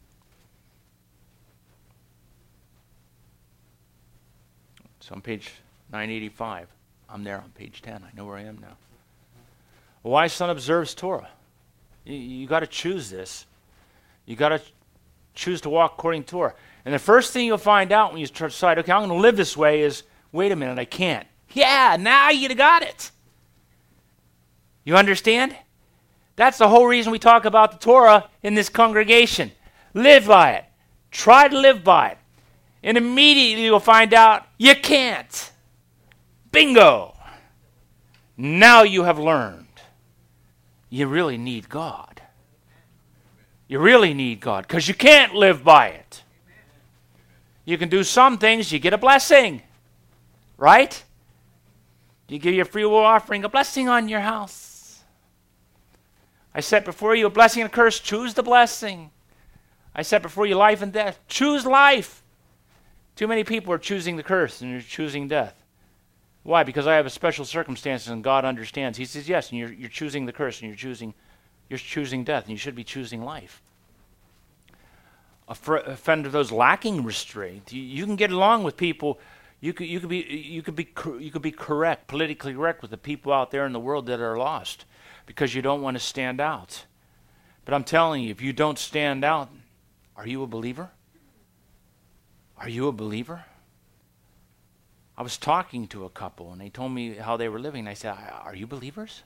So on page nine eighty-five. I'm there on page ten. I know where I am now. A wise son observes Torah. You, you got to choose this. You got to choose to walk according to Torah. And the first thing you'll find out when you decide, okay, I'm going to live this way is, wait a minute, I can't. Yeah, now you got it. You understand? That's the whole reason we talk about the Torah in this congregation. Live by it. Try to live by it. And immediately you'll find out you can't. Bingo. Now you have learned. You really need God. You really need God because you can't live by it. You can do some things, you get a blessing. Right? You give your free will offering, a blessing on your house. I set before you a blessing and a curse. Choose the blessing. I set before you life and death. Choose life. Too many people are choosing the curse and you're choosing death. Why? Because I have a special circumstances and God understands. He says yes, and you're, you're choosing the curse and you're choosing, you're choosing death, and you should be choosing life. A, fr- a friend of those lacking restraint. You, you can get along with people. You could, you could be, you could be, you could be correct, politically correct with the people out there in the world that are lost, because you don't want to stand out. But I'm telling you, if you don't stand out, are you a believer? Are you a believer? I was talking to a couple, and they told me how they were living. I said, are you believers?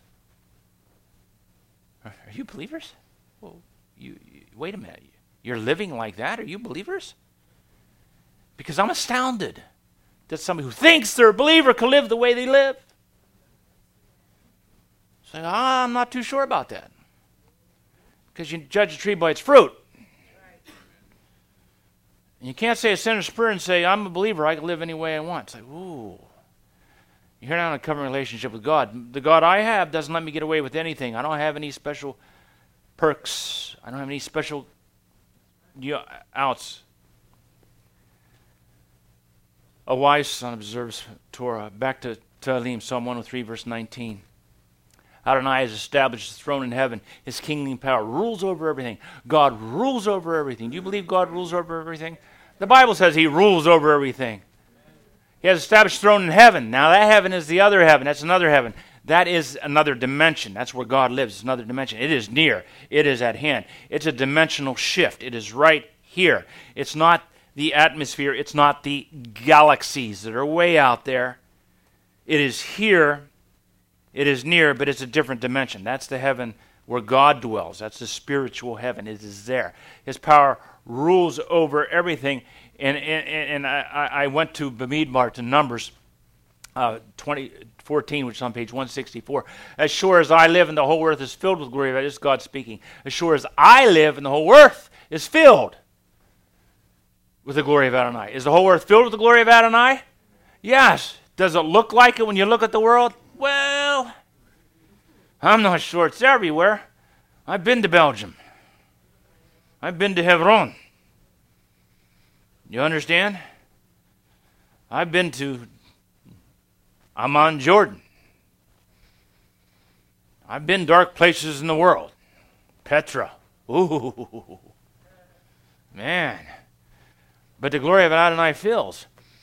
Are you believers? Well, you, you wait a minute. You're living like that? Are you believers? Because I'm astounded that somebody who thinks they're a believer can live the way they live. So ah, I'm not too sure about that. Because you judge a tree by its fruit. And you can't say a sinner's prayer and say, I'm a believer, I can live any way I want. It's like, ooh. You're not in a covenant relationship with God. The God I have doesn't let me get away with anything. I don't have any special perks. I don't have any special you know, outs. A wise son observes Torah. Back to Tehillim, Psalm one oh three, verse nineteen. Adonai has established his throne in heaven. His kingly power rules over everything. God rules over everything. Do you believe God rules over everything? The Bible says he rules over everything. He has established throne in heaven. Now that heaven is the other heaven. That's another heaven. That is another dimension. That's where God lives. It's another dimension. It is near. It is at hand. It's a dimensional shift. It is right here. It's not the atmosphere. It's not the galaxies that are way out there. It is here. It is near, but it's a different dimension. That's the heaven where God dwells. That's the spiritual heaven. It is there. His power rules over everything. And and, and I, I went to Bamidbar, to Numbers uh, twenty fourteen, which is on page one sixty-four. As sure as I live and the whole earth is filled with glory, that is God speaking. As sure as I live and the whole earth is filled with the glory of Adonai. Is the whole earth filled with the glory of Adonai? Yes. Does it look like it when you look at the world? Well, I'm not sure it's everywhere. I've been to Belgium. I've been to Hebron. You understand? I've been to Amman, Jordan. I've been dark places in the world. Petra. Ooh. Man. But the glory of Adonai fills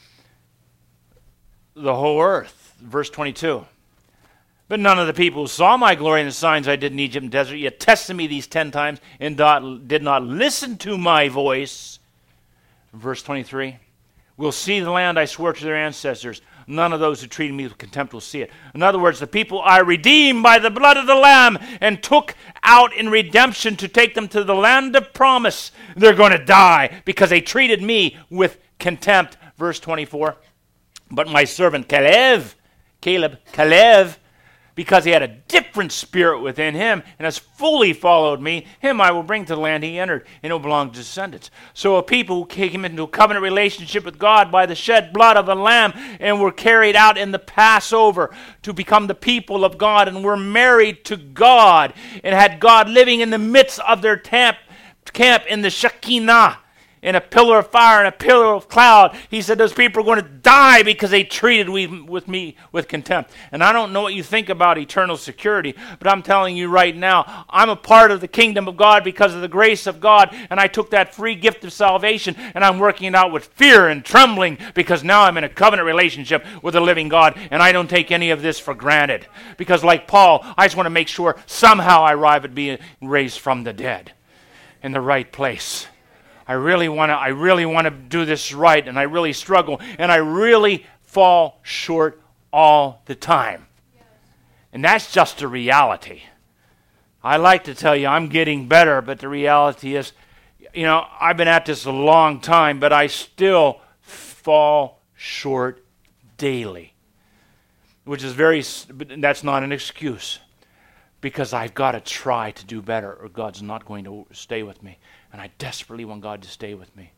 the whole earth. Verse twenty-two. But none of the people who saw my glory and the signs I did in Egypt and desert yet tested me these ten times and did not listen to my voice. Verse twenty-three. Will see the land I swore to their ancestors. None of those who treated me with contempt will see it. In other words, the people I redeemed by the blood of the Lamb and took out in redemption to take them to the land of promise, they're going to die because they treated me with contempt. Verse twenty-four. But my servant Caleb, Caleb, Caleb, because he had a different spirit within him and has fully followed me, him I will bring to the land he entered, and it will belong to his descendants. So a people who came into a covenant relationship with God by the shed blood of the Lamb and were carried out in the Passover to become the people of God and were married to God and had God living in the midst of their camp, camp in the Shekinah, in a pillar of fire and a pillar of cloud. He said those people are going to die because they treated we, with me with contempt. And I don't know what you think about eternal security, but I'm telling you right now, I'm a part of the kingdom of God because of the grace of God, and I took that free gift of salvation, and I'm working it out with fear and trembling because now I'm in a covenant relationship with the living God, and I don't take any of this for granted. Because like Paul, I just want to make sure somehow I arrive at being raised from the dead in the right place. I really want to I really want to do this right, and I really struggle, and I really fall short all the time. And that's just a reality. I like to tell you I'm getting better, but the reality is, you know, I've been at this a long time, but I still fall short daily. Which is very, that's not an excuse. Because I've got to try to do better, or God's not going to stay with me. And I desperately want God to stay with me.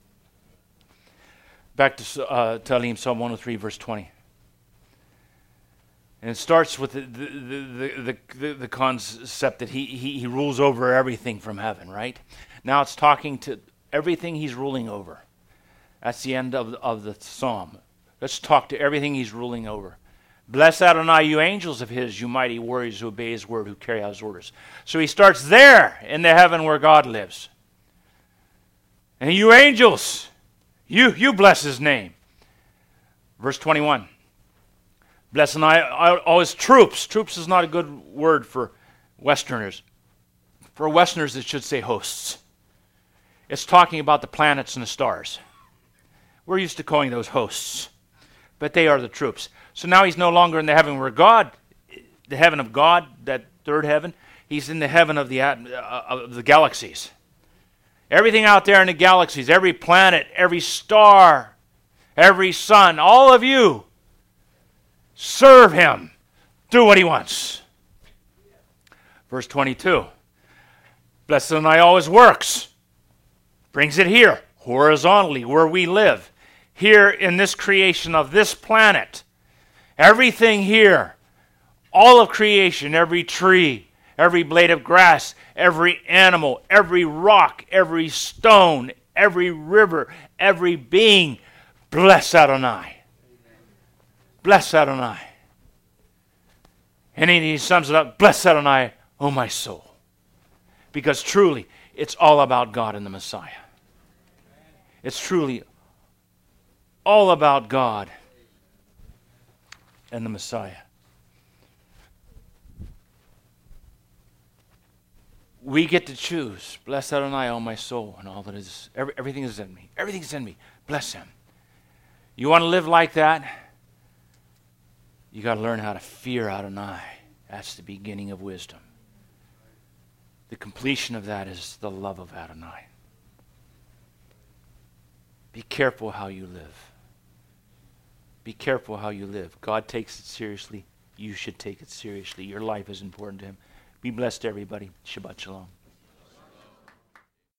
Back to uh, Tehillim, Psalm one oh three, verse twenty. And it starts with the, the, the, the, the, the concept that he, he, he rules over everything from heaven, right? Now it's talking to everything he's ruling over. That's the end of, of the psalm. Let's talk to everything he's ruling over. Bless Adonai, you angels of his, you mighty warriors who obey his word, who carry out his orders. So he starts there in the heaven where God lives. And you angels, you, you bless his name. Verse twenty-one. Bless Adonai, all his troops. Troops is not a good word for Westerners. For Westerners, it should say hosts. It's talking about the planets and the stars. We're used to calling those hosts. But they are the troops. So now he's no longer in the heaven where God, the heaven of God, that third heaven. He's in the heaven of the, uh, of the galaxies. Everything out there in the galaxies, every planet, every star, every sun, all of you, serve him. Do what he wants. Verse twenty-two. Blessed Adonai always works. Brings it here, horizontally, where we live. Here in this creation of this planet. Everything here, all of creation, every tree, every blade of grass, every animal, every rock, every stone, every river, every being, bless Adonai. Bless Adonai. And he sums it up, bless Adonai, O my soul. Because truly, it's all about God and the Messiah. It's truly all about God and the Messiah. We get to choose. Bless Adonai, all my soul, and all that is, every, everything is in me. Everything's in me. Bless him. You want to live like that? You got to learn how to fear Adonai. That's the beginning of wisdom. The completion of that is the love of Adonai. Be careful how you live. Be careful how you live. God takes it seriously. You should take it seriously. Your life is important to him. Be blessed, everybody. Shabbat shalom.